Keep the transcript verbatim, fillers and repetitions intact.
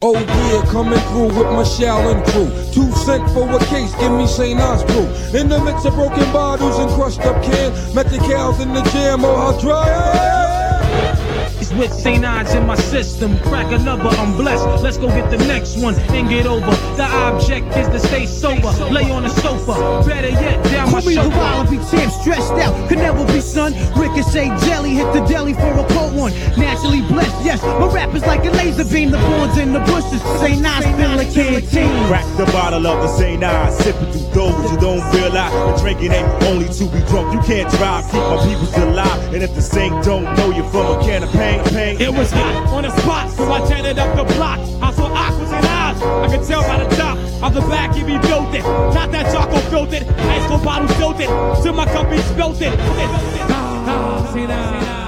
Oh yeah, coming through with my Shaolin crew. Two cent for a case, give me Saint Nas brew. In the midst of broken bottles and crushed up cans, met the cows in the jam, oh how dry. It's with Saint Nas in my system. Crack another, I'm blessed. Let's go get the next one and get over. The object is to stay sober. Lay on the sofa, better yet, down my shoulder. Call me the Wallaby champ, stressed out, could never be son. Ricochet jelly, hit the deli for a cold one. Naturally blessed, yes, my rap is like a laser beam. The boards in the bushes, Saint Nas feel like canteen. Crack the bottle of the Saint Nas, sipping through those who don't realize the drinking ain't only to be drunk. You can't drive, keep my peoples alive. And if the Saint don't know you from a can of pain, pain. It was hot on the spot, so I turned up the block. I saw aquas and eyes, I could tell by the top of the back he be built it. Not that charcoal filtered, ice cold bottle filtered, till my company spilt it. Ah, ah, Saint Nas.